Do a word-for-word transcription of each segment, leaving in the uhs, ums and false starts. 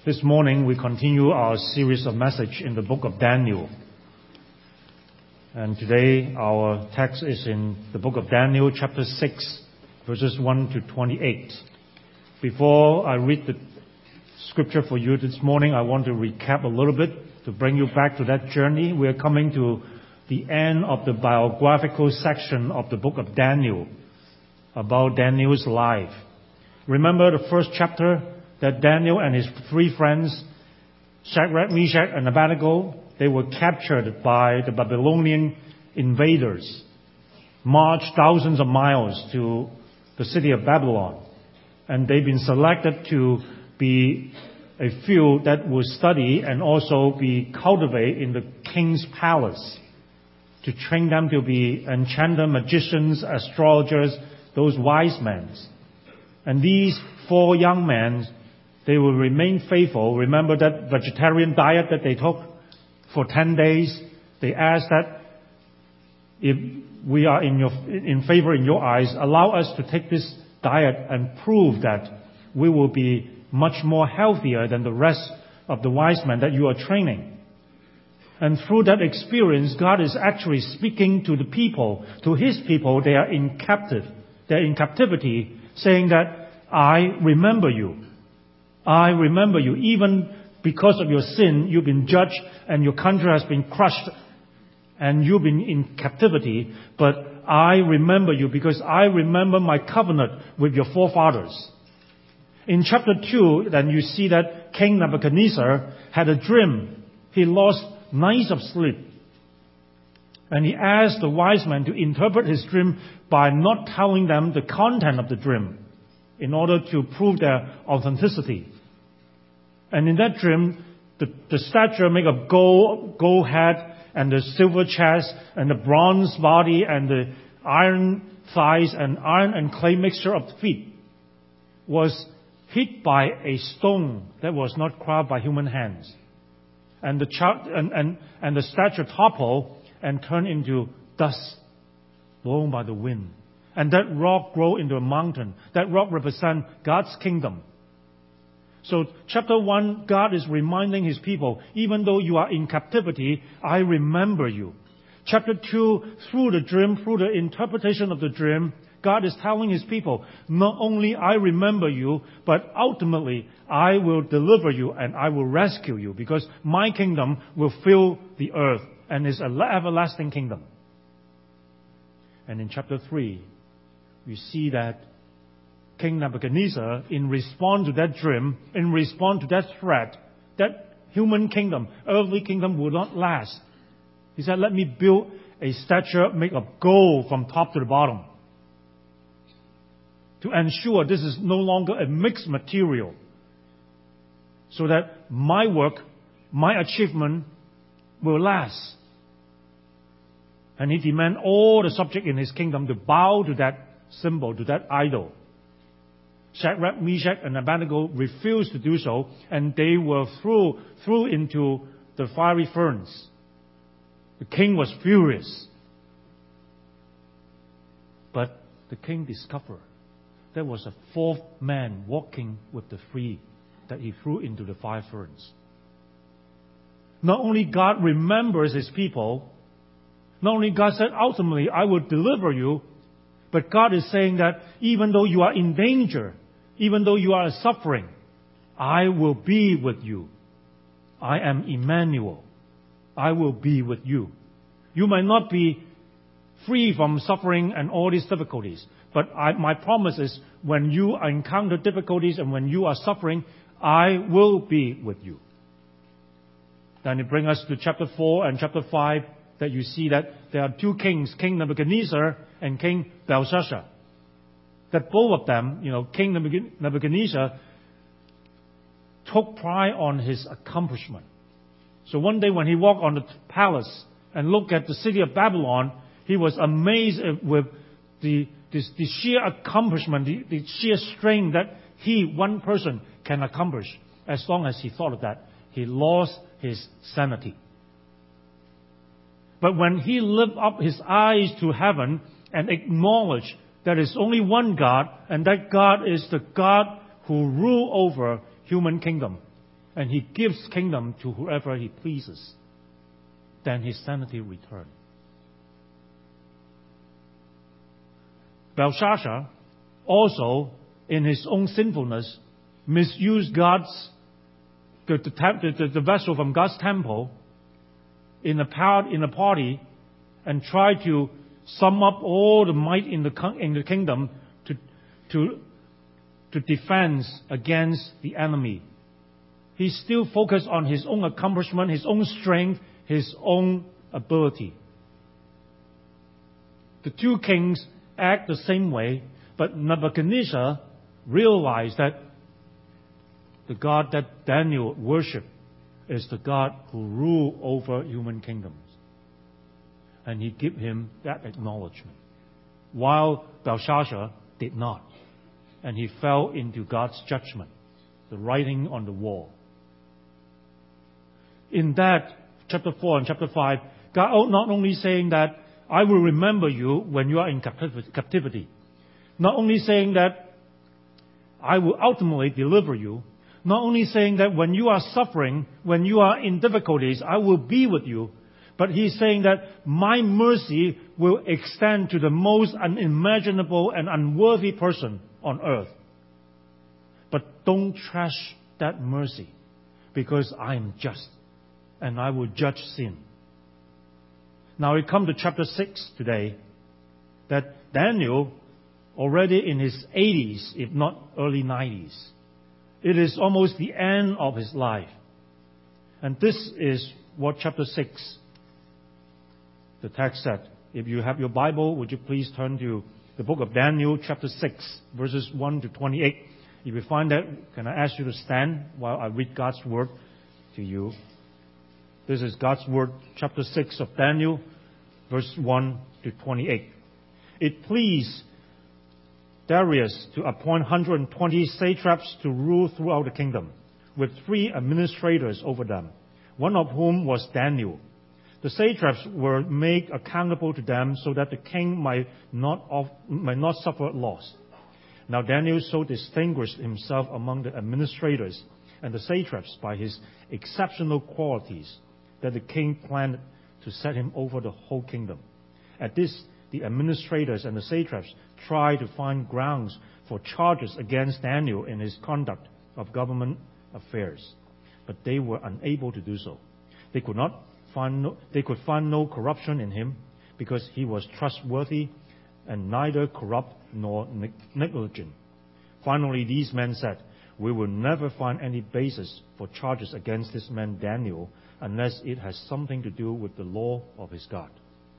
This morning we continue our series of message in the book of Daniel. And today our text is in the book of Daniel chapter six, verses one to twenty-eight. Before I read the scripture for you this morning, I want to recap a little bit to bring you back to that journey. We are coming to the end of the biographical section of the book of Daniel, about Daniel's life. Remember the first chapter that Daniel and his three friends, Shadrach, Meshach, and Abednego, they were captured by the Babylonian invaders, marched thousands of miles to the city of Babylon, and they've been selected to be a few that will study and also be cultivated in the king's palace, to train them to be enchanters, magicians, astrologers, those wise men. And these four young men, they will remain faithful. Remember that vegetarian diet that they took for ten days? They asked that if we are in your in favor in your eyes, allow us to take this diet and prove that we will be much more healthier than the rest of the wise men that you are training. And through that experience, God is actually speaking to the people, to His people. They are in captive, they're in captivity, saying that I remember you. I remember you. Even because of your sin, you've been judged and your country has been crushed and you've been in captivity. But I remember you because I remember my covenant with your forefathers. In chapter two, then you see that King Nebuchadnezzar had a dream. He lost nights of sleep. And he asked the wise men to interpret his dream by not telling them the content of the dream, in order to prove their authenticity. And in that dream, the, the statue made of gold, gold head, and the silver chest, and the bronze body, and the iron thighs, and iron and clay mixture of the feet, was hit by a stone that was not carved by human hands. And the, ch- and, and, and the statue toppled and turned into dust blown by the wind. And that rock grew into a mountain. That rock represents God's kingdom. So chapter one, God is reminding His people, even though you are in captivity, I remember you. Chapter two, through the dream, through the interpretation of the dream, God is telling His people, not only I remember you, but ultimately I will deliver you and I will rescue you, because my kingdom will fill the earth and is an everlasting kingdom. And in chapter three, we see that King Nebuchadnezzar, in response to that dream, in response to that threat, that human kingdom, earthly kingdom will not last. He said, let me build a statue made of gold from top to the bottom, to ensure this is no longer a mixed material, so that my work, my achievement will last. And he demands all the subjects in his kingdom to bow to that symbol, to that idol. Shadrach, Meshach, and Abednego refused to do so, and they were thrown, thrown into the fiery furnace. The king was furious. But the king discovered there was a fourth man walking with the three that he threw into the fire furnace. Not only God remembers His people, not only God said, ultimately, I will deliver you, but God is saying that even though you are in danger, even though you are suffering, I will be with you. I am Emmanuel. I will be with you. You might not be free from suffering and all these difficulties, but I, my promise is when you encounter difficulties and when you are suffering, I will be with you. Then it brings us to chapter four and chapter five, that you see that there are two kings, King Nebuchadnezzar and King Belshazzar. That both of them, you know, King Nebuchadnezzar took pride on his accomplishment. So one day when he walked on the palace and looked at the city of Babylon, he was amazed with the, the, the sheer accomplishment, the, the sheer strength that he, one person, can accomplish. As long as he thought of that, he lost his sanity. But when he lifted up his eyes to heaven and acknowledged there is only one God, and that God is the God who rules over human kingdom, and he gives kingdom to whoever he pleases, then his sanity returns. Belshazzar also, in his own sinfulness, misused God's the, the, the, the vessel from God's temple in a, part, in a party and tried to sum up all the might in the, in the kingdom to, to, to defend against the enemy. He still focused on his own accomplishment, his own strength, his own ability. The two kings act the same way, but Nebuchadnezzar realized that the God that Daniel worshipped is the God who rules over human kingdoms. And he gave him that acknowledgement, while Belshazzar did not. And he fell into God's judgment, the writing on the wall. In that, chapter four and chapter five, God not only saying that, I will remember you when you are in captivity. Not only saying that, I will ultimately deliver you. Not only saying that when you are suffering, when you are in difficulties, I will be with you. But he's saying that my mercy will extend to the most unimaginable and unworthy person on earth. But don't trash that mercy, because I am just and I will judge sin. Now we come to chapter six today, that Daniel, already in his eighties, if not early nineties, it is almost the end of his life. And this is what chapter six, the text said. If you have your Bible, would you please turn to the book of Daniel, chapter six, verses one to twenty-eight. If you find that, can I ask you to stand while I read God's word to you? This is God's word, chapter six of Daniel, verse one to twenty-eight. It pleased Darius to appoint one hundred twenty satraps to rule throughout the kingdom, with three administrators over them, one of whom was Daniel. The satraps were made accountable to them so that the king might not, of, might not suffer loss. Now Daniel so distinguished himself among the administrators and the satraps by his exceptional qualities that the king planned to set him over the whole kingdom. At this, the administrators and the satraps tried to find grounds for charges against Daniel in his conduct of government affairs, but they were unable to do so. They could not find no, they could find no corruption in him, because he was trustworthy and neither corrupt nor negligent. Finally, these men said, "We will never find any basis for charges against this man Daniel, unless it has something to do with the law of his God."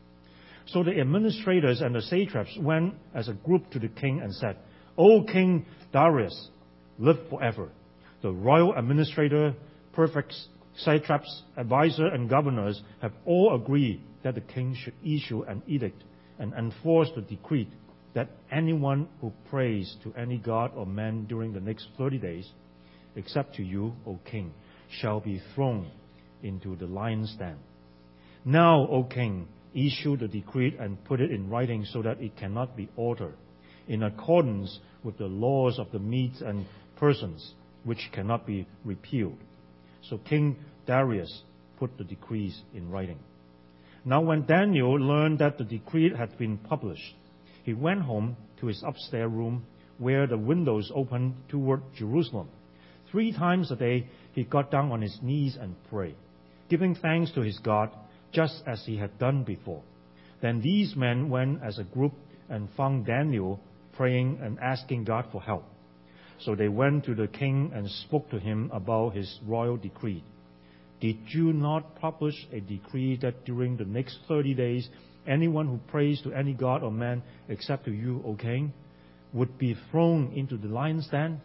So the administrators and the satraps went as a group to the king and said, "O King Darius, live forever. The royal administrator, prefects, satraps, advisors, and governors have all agreed that the king should issue an edict and enforce the decree that anyone who prays to any god or man during the next thirty days, except to you, O king, shall be thrown into the lion's den. Now, O king, issue the decree and put it in writing so that it cannot be altered, in accordance with the laws of the Medes and Persians, which cannot be repealed." So King Darius put the decrees in writing. Now when Daniel learned that the decree had been published, he went home to his upstairs room, where the windows opened toward Jerusalem. Three times a day he got down on his knees and prayed, giving thanks to his God, just as he had done before. Then these men went as a group and found Daniel praying and asking God for help. So they went to the king and spoke to him about his royal decree. "Did you not publish a decree that during the next thirty days, anyone who prays to any god or man except to you, O king, would be thrown into the lion's den?"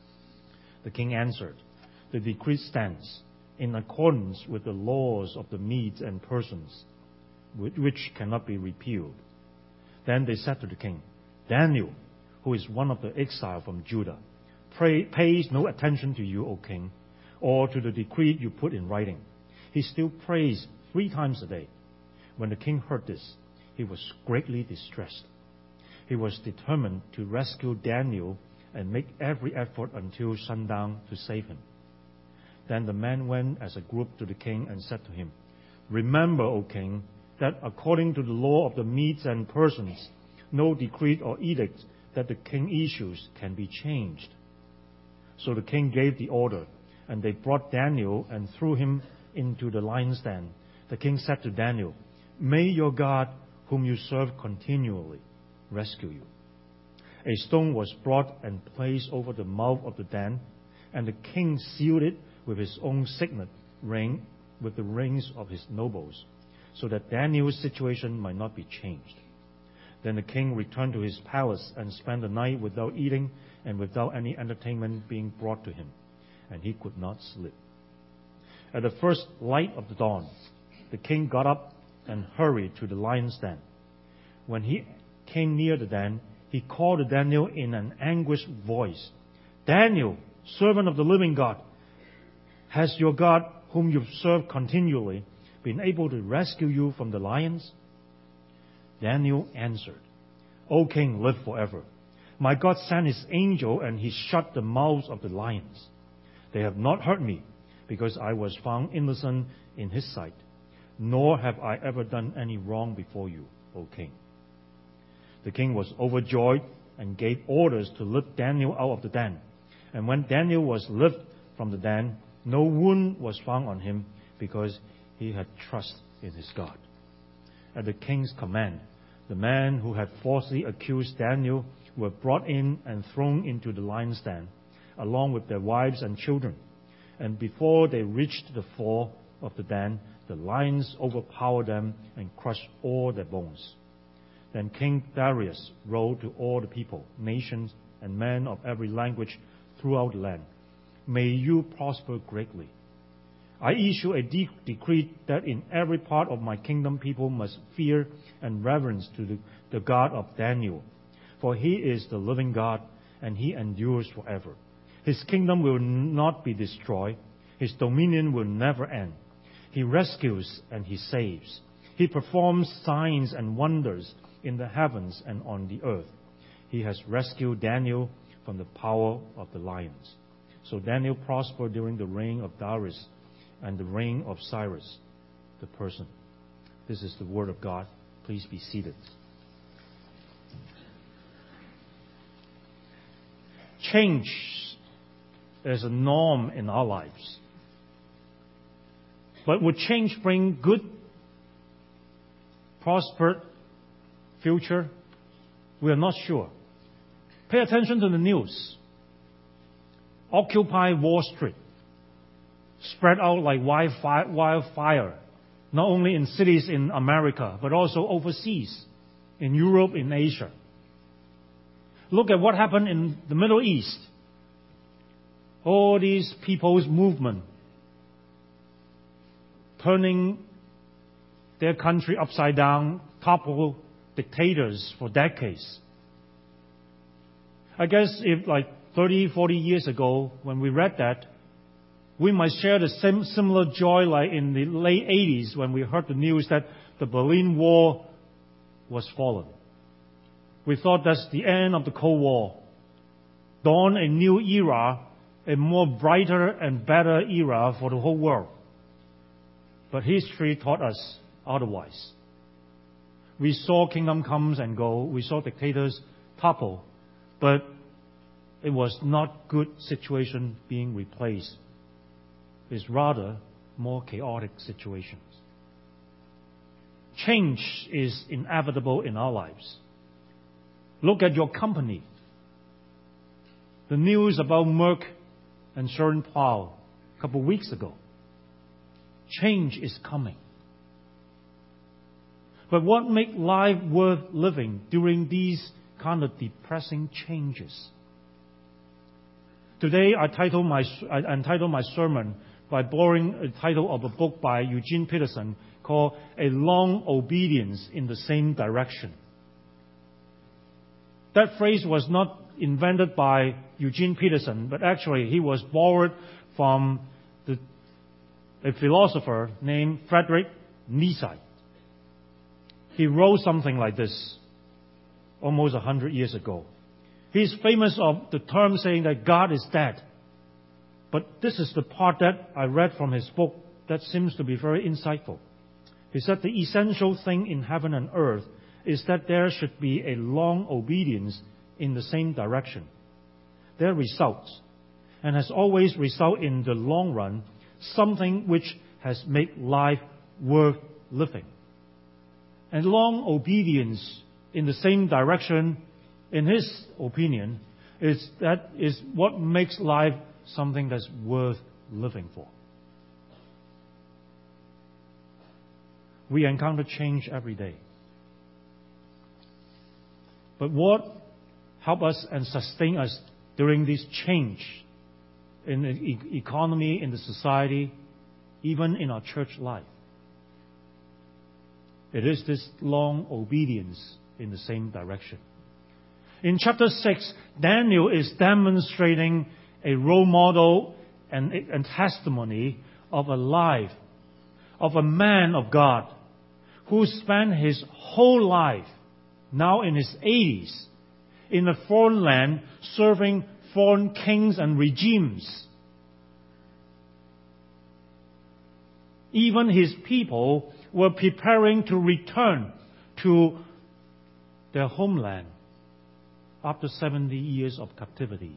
The king answered, "The decree stands in accordance with the laws of the Medes and Persians, which cannot be repealed." Then they said to the king, "Daniel, who is one of the exile from Judah, pray, pays no attention to you, O king, or to the decree you put in writing. He still prays three times a day." When the king heard this, he was greatly distressed. He was determined to rescue Daniel and make every effort until sundown to save him. Then the men went as a group to the king and said to him, "Remember, O king, that according to the law of the Medes and Persians, no decree or edict that the king issues can be changed." So the king gave the order, and they brought Daniel and threw him into the lion's den. The king said to Daniel, "May your God, whom you serve continually, rescue you." A stone was brought and placed over the mouth of the den, and the king sealed it with his own signet ring, with the rings of his nobles, so that Daniel's situation might not be changed. Then the king returned to his palace and spent the night without eating and without any entertainment being brought to him, and he could not sleep. At the first light of the dawn, the king got up and hurried to the lion's den. When he came near the den, he called to Daniel in an anguished voice, "Daniel, servant of the living God, has your God, whom you serve continually, been able to rescue you from the lions?" Daniel answered, "O king, live forever. My God sent his angel, and he shut the mouths of the lions. They have not hurt me, because I was found innocent in his sight, nor have I ever done any wrong before you, O king." The king was overjoyed and gave orders to lift Daniel out of the den. And when Daniel was lifted from the den, no wound was found on him, because he had trust in his God. At the king's command, the men who had falsely accused Daniel were brought in and thrown into the lion's den, along with their wives and children. And before they reached the floor of the den, the lions overpowered them and crushed all their bones. Then King Darius wrote to all the people, nations, and men of every language throughout the land, "May you prosper greatly. I issue a de- decree that in every part of my kingdom people must fear and reverence to the, the God of Daniel. For he is the living God, and he endures forever. His kingdom will not be destroyed. His dominion will never end. He rescues and he saves. He performs signs and wonders in the heavens and on the earth. He has rescued Daniel from the power of the lions." So Daniel prospered during the reign of Darius and the reign of Cyrus the Persian. This is the word of God. Please be seated. Change is a norm in our lives. But would change bring good, prospered future? We are not sure. Pay attention to the news. Occupy Wall Street. Spread out like wildfire, not only in cities in America, but also overseas, in Europe, in Asia. Look at what happened in the Middle East. All these people's movement turning their country upside down, topple dictators for decades. I guess if like thirty, forty years ago, when we read that, we might share the same similar joy like in the late eighties when we heard the news that the Berlin Wall was fallen. We thought that's the end of the Cold War. Dawn a new era, a more brighter and better era for the whole world. But history taught us otherwise. We saw kingdom comes and go. We saw dictators topple. But it was not good situation being replaced. It's rather more chaotic situations. Change is inevitable in our lives. Look at your company. The news about Merck and Schering-Plough a couple of weeks ago. Change is coming. But what makes life worth living during these kind of depressing changes? Today I title my I entitle my sermon by borrowing a title of a book by Eugene Peterson called A Long Obedience in the Same Direction. That phrase was not invented by Eugene Peterson, but actually he was borrowed from the, a philosopher named Friedrich Nietzsche. He wrote something like this almost a hundred years ago. He is famous of the term saying that God is dead. But this is the part that I read from his book that seems to be very insightful. He said the essential thing in heaven and earth is that there should be a long obedience in the same direction. There results, and has always resulted in the long run, something which has made life worth living. And long obedience in the same direction, in his opinion, is that is what makes life something that's worth living for. We encounter change every day. But what helps us and sustain us during this change in the e- economy, in the society, even in our church life? It is this long obedience in the same direction. In chapter six, Daniel is demonstrating a role model and, and testimony of a life, of a man of God who spent his whole life, now in his eighties, in a foreign land, serving foreign kings and regimes. Even his people were preparing to return to their homeland after seventy years of captivities.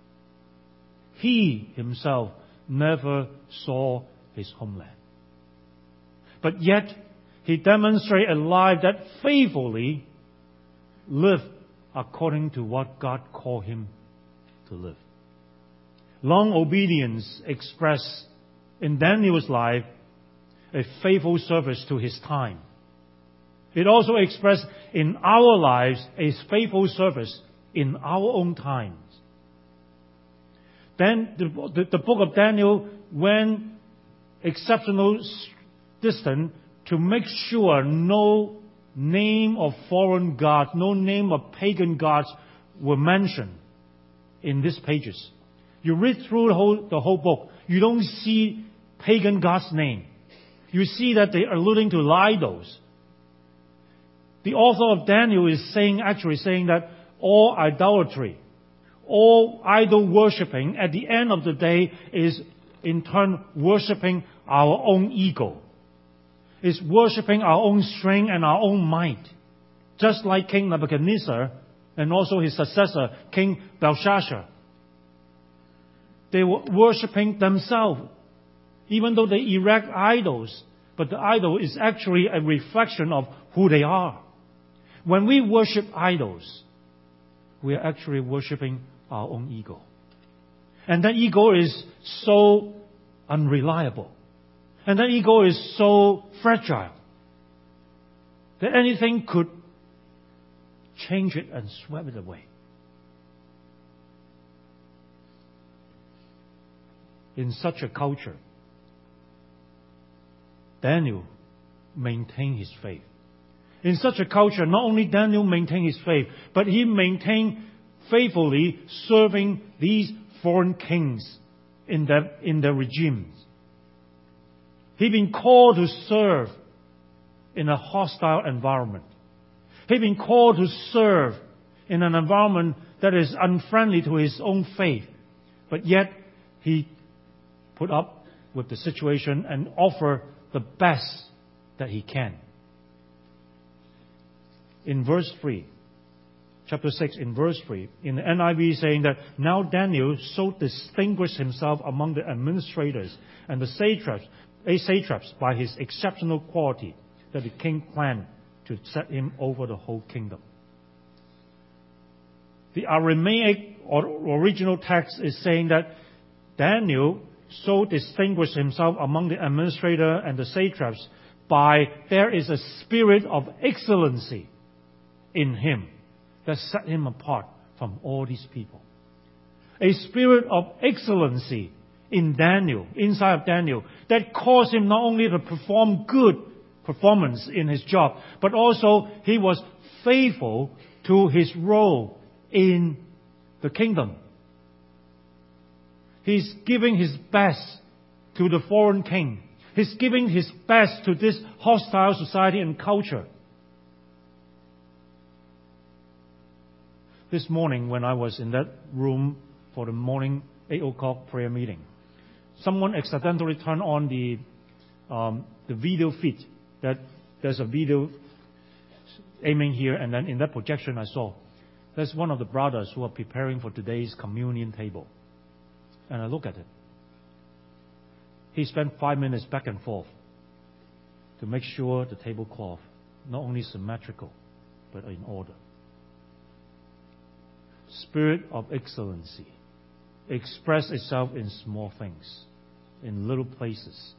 He himself never saw his homeland. But yet, he demonstrated a life that faithfully lived according to what God called him to live. Long obedience expressed in Daniel's life a faithful service to his time. It also expressed in our lives a faithful service in our own times. Then the, the, the book of Daniel went exceptional distant to make sure no name of foreign gods, no name of pagan gods were mentioned in these pages. You read through the whole, the whole book, you don't see pagan gods' name. You see that they are alluding to idols. The author of Daniel is saying, actually saying that all idolatry, all idol worshipping at the end of the day is in turn worshipping our own ego. Is worshipping our own strength and our own might. Just like King Nebuchadnezzar and also his successor, King Belshazzar. They were worshipping themselves, even though they erect idols. But the idol is actually a reflection of who they are. When we worship idols, we are actually worshipping our own ego. And that ego is so unreliable. And that ego is so fragile that anything could change it and sweep it away. In such a culture, Daniel maintained his faith. In such a culture, not only Daniel maintained his faith, but he maintained faithfully serving these foreign kings in their, in their regimes. He'd been called to serve in a hostile environment. He'd been called to serve in an environment that is unfriendly to his own faith. But yet, he put up with the situation and offered the best that he can. In verse three, chapter six, in verse three, in the N I V saying that, now Daniel so distinguished himself among the administrators and the satraps, satraps by his exceptional quality that the king planned to set him over the whole kingdom. The Aramaic or original text is saying that Daniel so distinguished himself among the administrator and the satraps by there is a spirit of excellency in him that set him apart from all these people. A spirit of excellency in Daniel, inside of Daniel, that caused him not only to perform good performance in his job, but also he was faithful to his role in the kingdom. He's giving his best to the foreign king. He's giving his best to this hostile society and culture. This morning when I was in that room for the morning eight o'clock prayer meeting, someone accidentally turned on the um, the video feed. That there's a video aiming here, and then in that projection I saw there's one of the brothers who are preparing for today's communion table. And I look at it. He spent five minutes back and forth to make sure the tablecloth not only symmetrical, but in order. Spirit of excellency express itself in small things, in little places.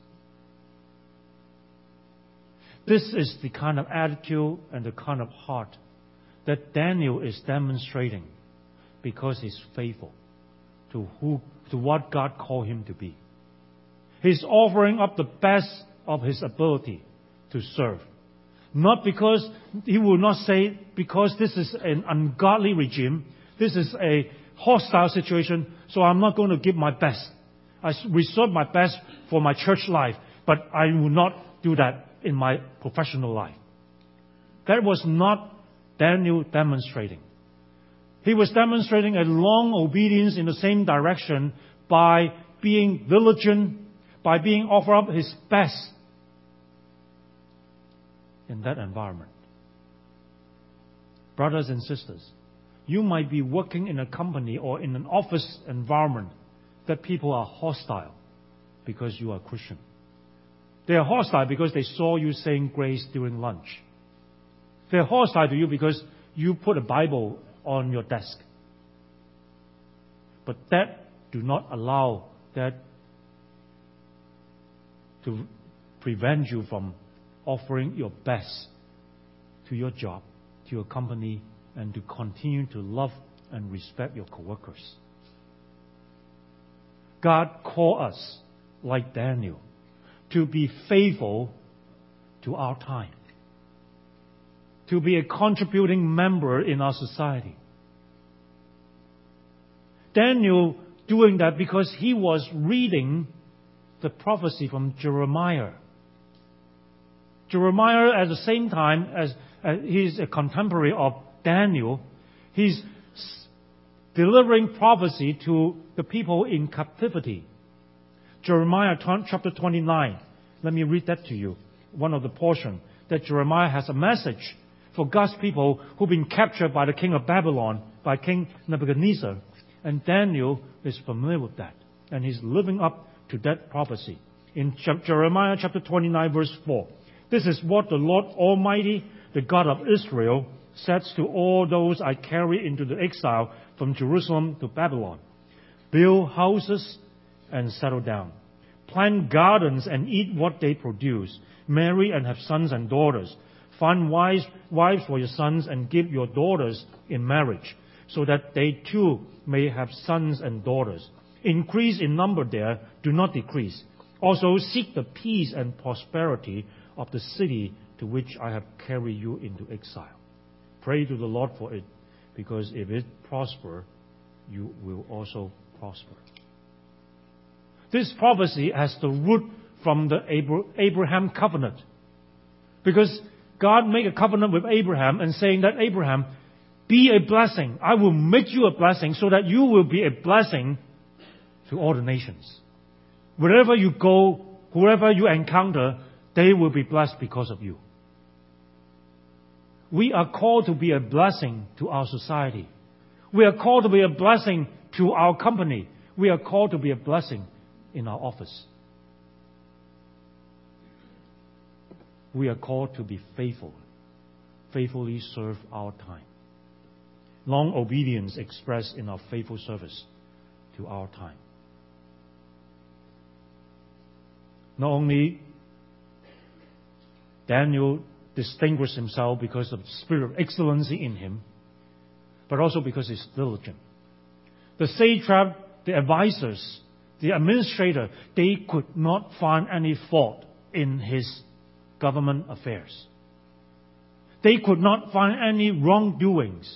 This is the kind of attitude and the kind of heart that Daniel is demonstrating because he's faithful to who, to what God called him to be. He's offering up the best of his ability to serve. Not because, he will not say, because this is an ungodly regime, this is a hostile situation, so I'm not going to give my best. I reserve my best for my church life, but I will not do that in my professional life. That was not Daniel demonstrating. He was demonstrating a long obedience in the same direction by being diligent, by being offer up his best in that environment. Brothers and sisters, you might be working in a company or in an office environment that people are hostile because you are Christian. They are hostile because they saw you saying grace during lunch. They're hostile to you because you put a Bible on your desk. But that do not allow that to prevent you from offering your best to your job, to your company, and to continue to love and respect your coworkers. God called us, like Daniel, to be faithful to our time, to be a contributing member in our society. Daniel doing that because he was reading the prophecy from Jeremiah. Jeremiah, at the same time as uh, he's a contemporary of Daniel, he's delivering prophecy to the people in captivity. Jeremiah chapter twenty-nine. Let me read that to you. One of the portion that Jeremiah has a message for God's people who've been captured by the king of Babylon, by King Nebuchadnezzar. And Daniel is familiar with that. And he's living up to that prophecy. In Jeremiah chapter twenty-nine verse four. This is what the Lord Almighty, the God of Israel, says to all those I carry into the exile from Jerusalem to Babylon. Build houses and settle down. Plant gardens and eat what they produce. Marry and have sons and daughters. Find wives, wives for your sons and give your daughters in marriage, so that they too may have sons and daughters. Increase in number there, do not decrease. Also seek the peace and prosperity of the city to which I have carried you into exile. Pray to the Lord for it, because if it prosper, you will also prosper. This prophecy has the root from the Abraham covenant. Because God made a covenant with Abraham and saying that, Abraham, be a blessing. I will make you a blessing so that you will be a blessing to all the nations. Wherever you go, whoever you encounter, they will be blessed because of you. We are called to be a blessing to our society. We are called to be a blessing to our company. We are called to be a blessing in our office. We are called to be faithful, faithfully serve our time. Long obedience expressed in our faithful service to our time. Not only Daniel distinguished himself because of the spirit of excellency in him, but also because he's diligent. The satrap, the advisors, the administrator, they could not find any fault in his government affairs. They could not find any wrongdoings.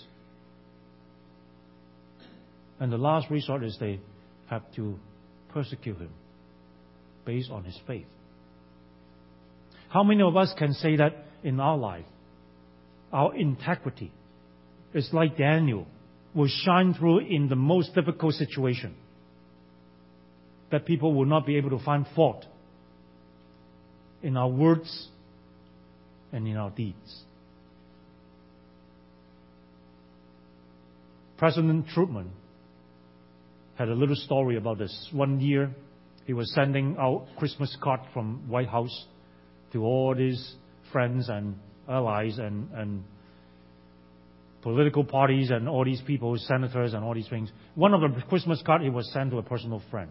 And the last resort is they have to persecute him based on his faith. How many of us can say that in our life? Our integrity is like Daniel, will shine through in the most difficult situation. that people will not be able to find fault in our words and in our deeds. President Truman had a little story about this. One year, he was sending out Christmas cards from White House to all his friends and allies and, and political parties and all these people, senators and all these things. One of the Christmas cards he was sent to a personal friend.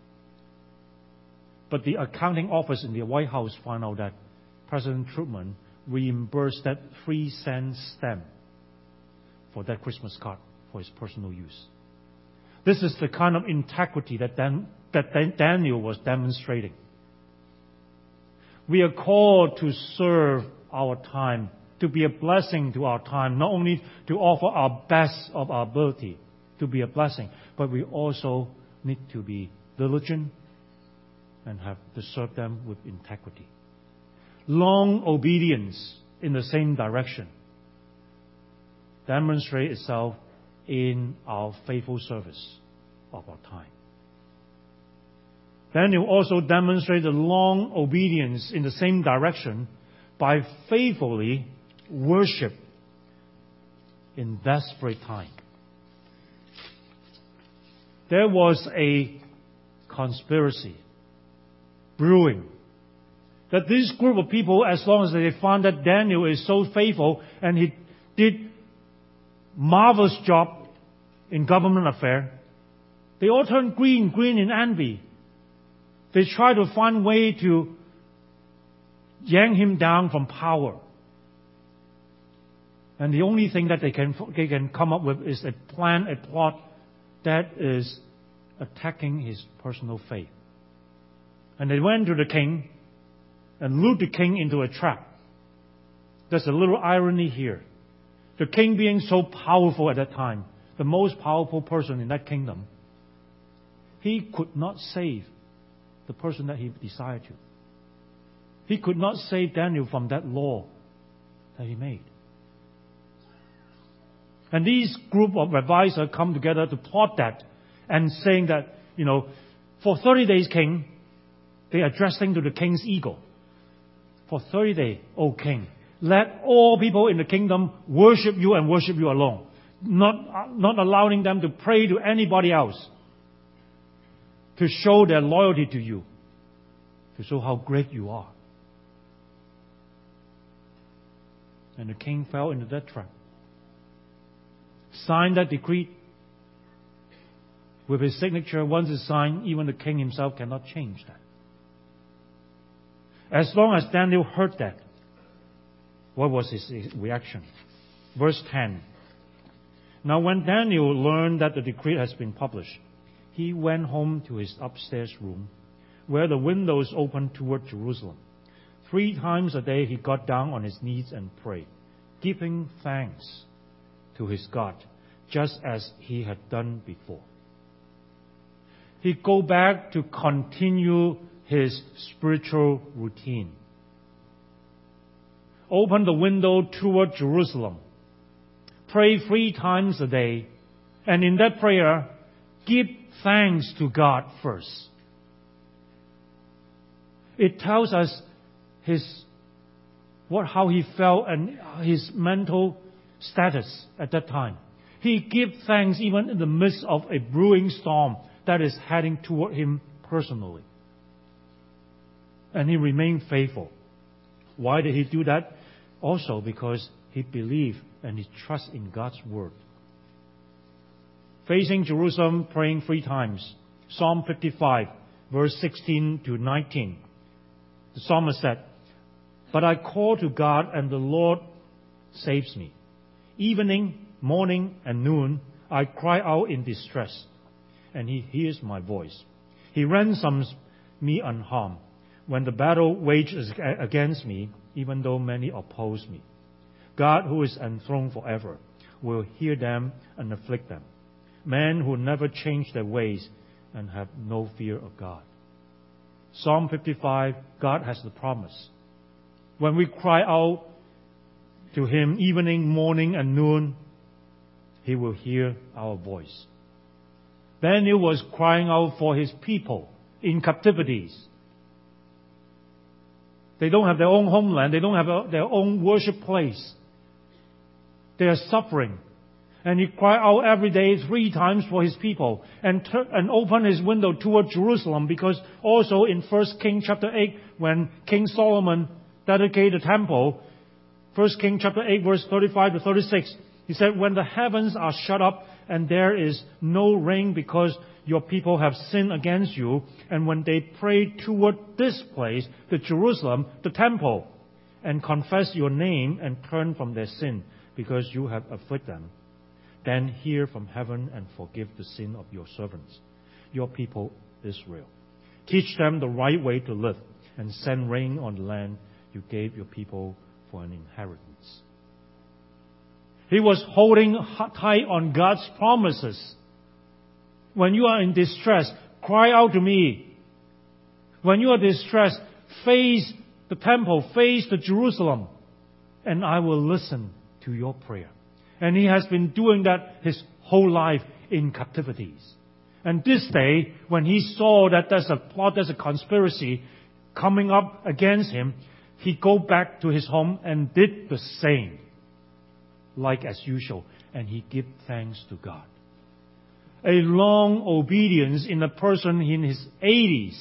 But the accounting office in the White House found out that President Truman reimbursed that three cent stamp for that Christmas card for his personal use. This is the kind of integrity that, Dan, that Daniel was demonstrating. We are called to serve our time, to be a blessing to our time, not only to offer our best of our ability to be a blessing, but we also need to be diligent and have to serve them with integrity. Long obedience in the same direction demonstrates itself in our faithful service of our time. Daniel also demonstrated long obedience in the same direction by faithfully worship in desperate time. There was a conspiracy brewing that this group of people, as long as they found that Daniel is so faithful and he did marvelous job in government affair, they all turned green, green in envy. They tried to find a way to yank him down from power. And the only thing that they can, they can come up with is a plan, a plot that is attacking his personal faith. And they went to the king and lured the king into a trap. There's a little irony here. The king being so powerful at that time, the most powerful person in that kingdom, he could not save the person that he desired to. He could not save Daniel from that law that he made. And these group of advisors come together to plot that and saying that, you know, for thirty days, king, they are addressing to the king's ego. For thirty days, O king, let all people in the kingdom worship you and worship you alone. Not, not allowing them to pray to anybody else. To show their loyalty to you. To show how great you are. And the king fell into that trap. Signed that decree with his signature. Once it's signed, even the king himself cannot change that. As long as Daniel heard that, what was his reaction? Verse ten. Now when Daniel learned that the decree has been published, he went home to his upstairs room, where the windows opened toward Jerusalem. Three times a day he got down on his knees and prayed, giving thanks to his God, just as he had done before. He go back to continue his spiritual routine. Open the window toward Jerusalem. Pray three times a day. And in that prayer, give thanks to God first. It tells us his what how he felt and his mental status at that time. He gave thanks even in the midst of a brewing storm that is heading toward him personally. And he remained faithful. Why did he do that? Also because he believed and he trusts in God's word. Facing Jerusalem, praying three times. Psalm fifty-five, verse sixteen to nineteen. The psalmist said, "But I call to God, and the Lord saves me. Evening, morning, and noon, I cry out in distress, and he hears my voice. He ransoms me unharmed. When the battle wages against me, even though many oppose me, God, who is enthroned forever, will hear them and afflict them. Men who never change their ways and have no fear of God." Psalm fifty-five, God has the promise. When we cry out to Him evening, morning, and noon, He will hear our voice. Daniel was crying out for his people in captivities. They don't have their own homeland. They don't have a, their own worship place. They are suffering. And he cried out every day three times for his people and, tur- and opened his window toward Jerusalem, because also in First Kings chapter eight, when King Solomon dedicated the temple, First Kings chapter eight verse thirty-five to thirty-six, he said, when the heavens are shut up and there is no rain because your people have sinned against you, and when they pray toward this place, the Jerusalem, the temple, and confess your name and turn from their sin, because you have afflicted them, then hear from heaven and forgive the sin of your servants, your people Israel. Teach them the right way to live, and send rain on the land you gave your people for an inheritance. He was holding tight on God's promises. When you are in distress, cry out to me. When you are distressed, face the temple, face the Jerusalem, and I will listen to your prayer. And he has been doing that his whole life in captivities. And this day, when he saw that there's a plot, there's a conspiracy coming up against him, he go back to his home and did the same, like as usual, and he give thanks to God. A long obedience in a person in his eighties,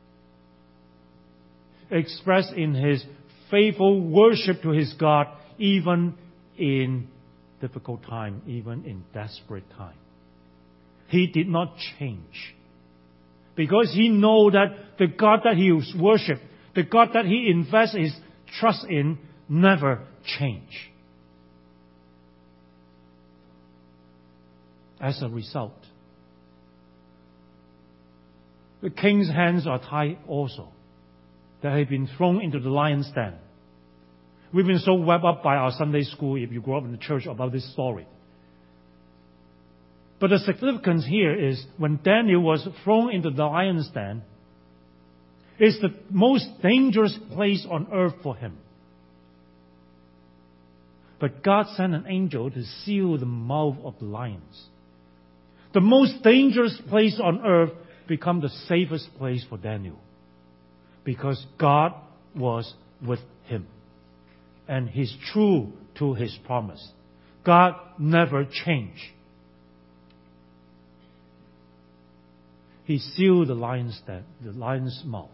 expressed in his faithful worship to his God, even in difficult time, even in desperate time. He did not change, because he know that the God that he worship, the God that he invests his trust in, never change. As a result, the king's hands are tied also, that he had been thrown into the lion's den. We've been so wrapped up by our Sunday school, if you grew up in the church, about this story. But the significance here is, when Daniel was thrown into the lion's den, it's the most dangerous place on earth for him. But God sent an angel to seal the mouth of the lions. The most dangerous place on earth became the safest place for Daniel, because God was with him. And he's true to his promise. God never changed. He sealed the lion's den, the lion's mouth.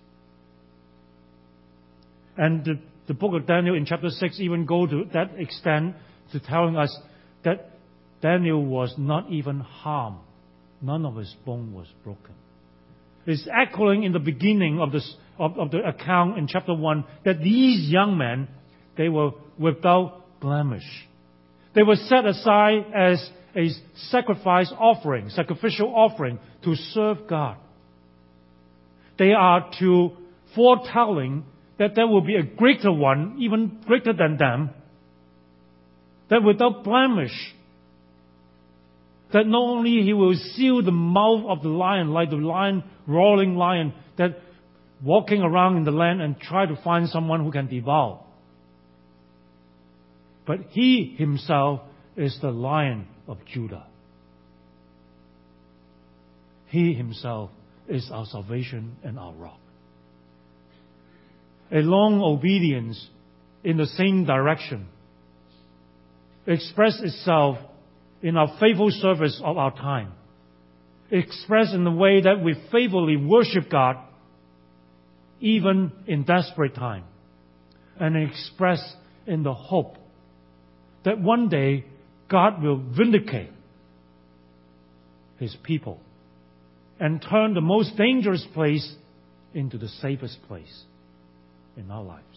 And the, the book of Daniel in chapter six even go to that extent to telling us that Daniel was not even harmed. None of his bone was broken. It's echoing in the beginning of, this, of, of the account in chapter one that these young men, they were without blemish. They were set aside as a sacrifice offering, sacrificial offering to serve God. They are to foretelling that there will be a greater one, even greater than them, that without blemish, that not only he will seal the mouth of the lion, like the lion, roaring lion, that walking around in the land and try to find someone who can devour, but he himself is the Lion of Judah. He himself is our salvation and our rock. A long obedience in the same direction express itself in our faithful service of our time. Expressed in the way that we faithfully worship God even in desperate time. And expressed in the hope that one day God will vindicate his people and turn the most dangerous place into the safest place in our lives.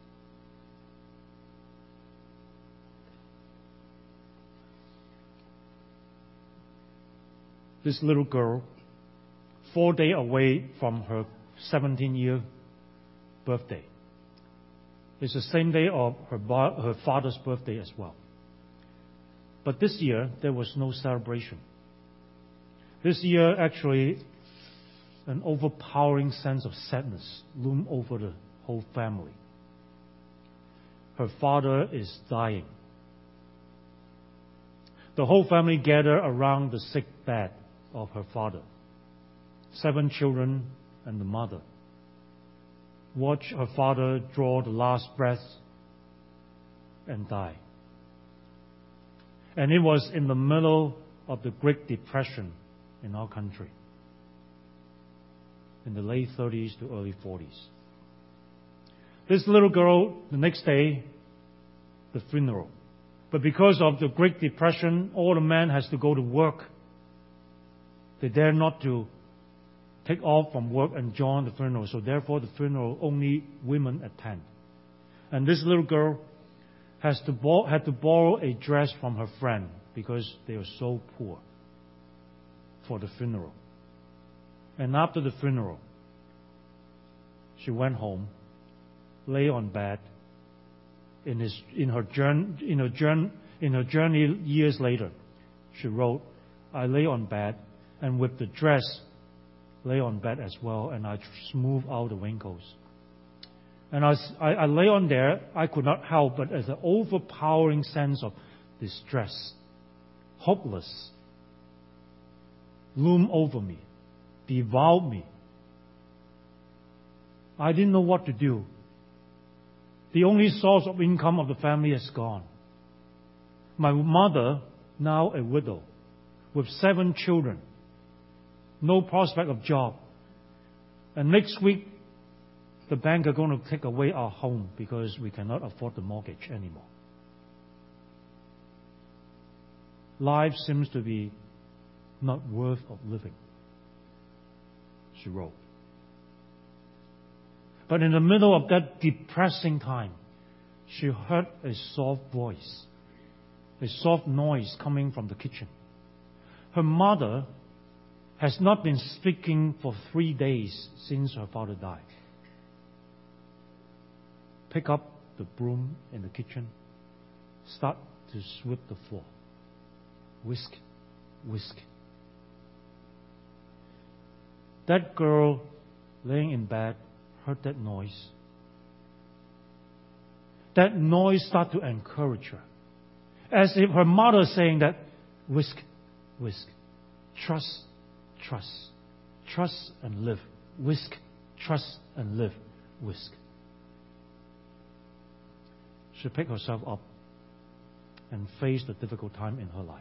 This little girl, four days away from her seventeen-year birthday, it's the same day of her, her father's birthday as well. But this year, there was no celebration. This year, actually, an overpowering sense of sadness loomed over the whole family. Her father is dying. The whole family gathered around the sick bed of her father, seven children and the mother, watched her father draw the last breath and die. And it was in the middle of the Great Depression in our country, in the late thirties to early forties. This little girl, the next day, the funeral. But because of the Great Depression, all the men has to go to work. They dare not to take off from work and join the funeral. So therefore, the funeral only women attend. And this little girl has to bo- had to borrow a dress from her friend because they were so poor for the funeral. And after the funeral, she went home, lay on bed. In his in her journey in her journey in her journey years later, she wrote, "I lay on bed, and with the dress, lay on bed as well, and I smooth out the wrinkles. And as I, I lay on there, I could not help but as an overpowering sense of distress, hopeless, loom over me, devoured me. I didn't know what to do. The only source of income of the family is gone. My mother, now a widow, with seven children, no prospect of job. And next week, the bank are going to take away our home because we cannot afford the mortgage anymore. Life seems to be not worth of living," she wrote. But in the middle of that depressing time, she heard a soft voice, a soft noise coming from the kitchen. Her mother has not been speaking for three days since her father died. Pick up the broom in the kitchen, start to sweep the floor. Whisk, whisk. That girl laying in bed heard that noise. That noise started to encourage her, as if her mother saying that, whisk, whisk, trust, trust, trust and live, whisk, trust and live, whisk. She picked herself up and faced a difficult time in her life.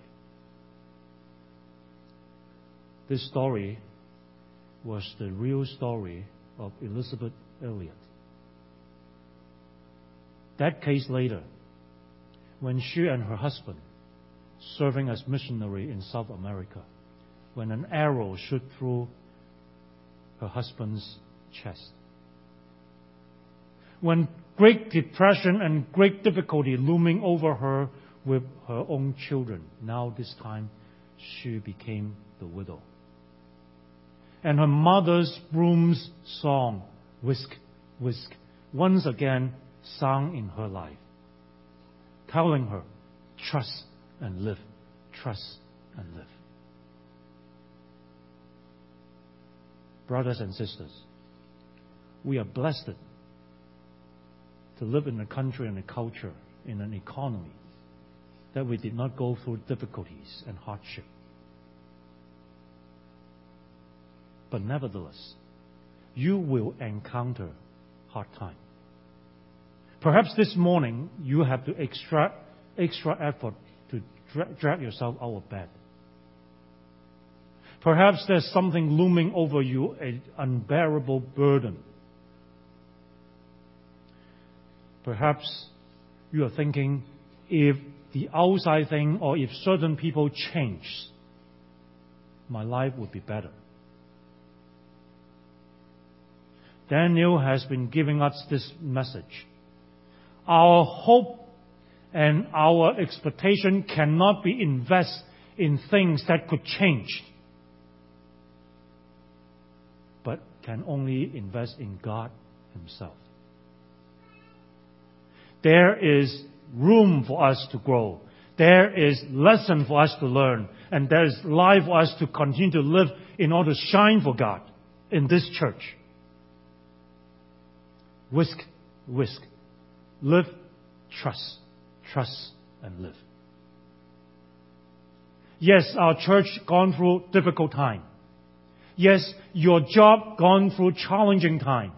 This story was the real story of Elisabeth Elliot. That case later, when she and her husband, serving as missionary in South America, when an arrow shot through her husband's chest. When great depression and great difficulty looming over her with her own children, now this time she became the widow. And her mother's broom's song, whisk, whisk, once again sung in her life, telling her, trust and live, trust and live. Brothers and sisters, we are blessed to live in a country and a culture, in an economy, that we did not go through difficulties and hardship. But nevertheless, you will encounter hard time. Perhaps this morning you have to extra extra effort to dra- drag yourself out of bed. Perhaps there's something looming over you, an unbearable burden. Perhaps you are thinking, if the outside thing or if certain people change, my life would be better. Daniel has been giving us this message. Our hope and our expectation cannot be invested in things that could change, but can only invest in God Himself. There is room for us to grow. There is lesson for us to learn. And there is life for us to continue to live in order to shine for God in this church. Whisk, whisk. Live, trust. Trust and live. Yes, our church gone through difficult time. Yes, your job gone through challenging time.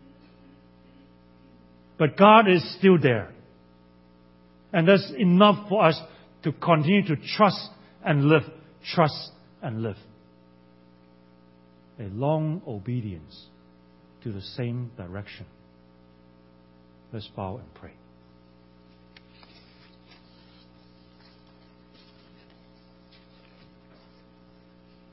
But God is still there. And that's enough for us to continue to trust and live. Trust and live. A long obedience to the same direction. Let's bow and pray.